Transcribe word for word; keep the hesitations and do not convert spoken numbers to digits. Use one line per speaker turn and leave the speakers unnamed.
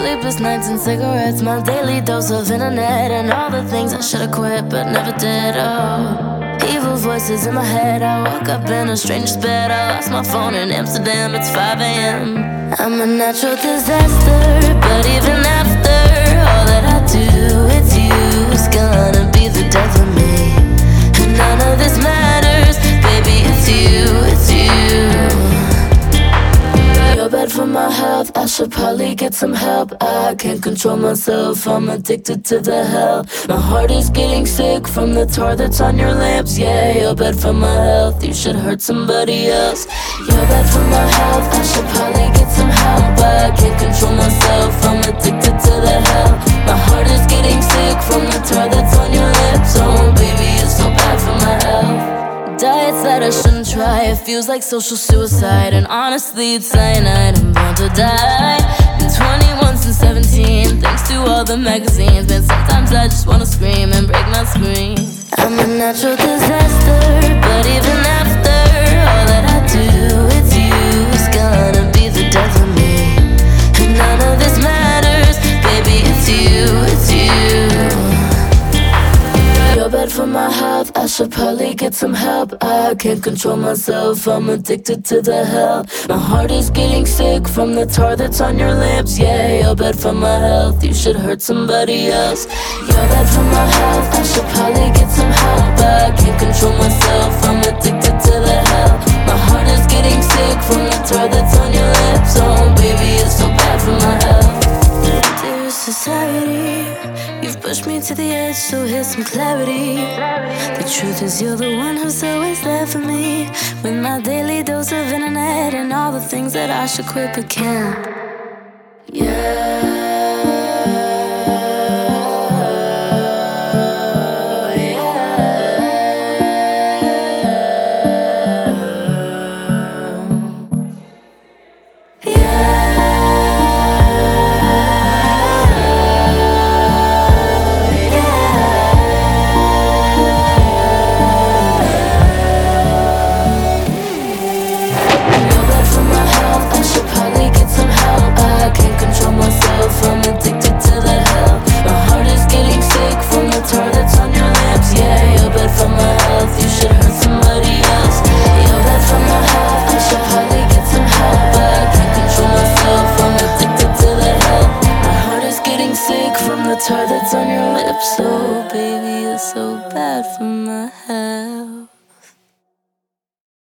sleepless nights and cigarettes, my daily dose of internet, and all the things I should've quit but never did. Oh, evil voices in my head. I woke up in a stranger's bed. I lost my phone in Amsterdam. It's five a m I'm a natural disaster, but even after all that I do, it's you. It's gonna be the death of me, and none of this matters, baby. It's you, it's you. You're bad for my health, I should probably get some help. I can't control myself, I'm addicted to the hell. My heart is getting sick from the tar that's on your lips. Yeah, you're bad for my health, you should hurt somebody else. You're bad for my health, I should probably get some help. I can't control myself, I'm addicted to the hell. My heart is getting sick from the tar that's on your lips. Oh baby, it's so bad for my health. Diets that I shouldn't try, it feels like social suicide. And honestly, it's cyanide, I'm born to die. Been twenty-one since seventeen, thanks to all the magazines. But sometimes I just wanna scream and break my screen. I'm a natural disaster, but even after all that I do, it's you. It's gonna be the death of me, and none of this matters, baby. It's you, it's you. You're bad for my health, I should probably get some help. I can't control myself, I'm addicted to the hell. My heart is getting sick from the tar that's on your lips. Yeah, you're bad for my health, you should hurt somebody else. You're bad for my health, I should probably get some help. I can't control myself, I'm addicted to the hell. My heart is getting sick from the tar that's on your lips. Oh baby, it's so bad for my health. Dear society, you've pushed me to the edge, so here's some clarity. The truth is you're the one who's always there for me, with my daily dose of internet and all the things that I should quit but can't.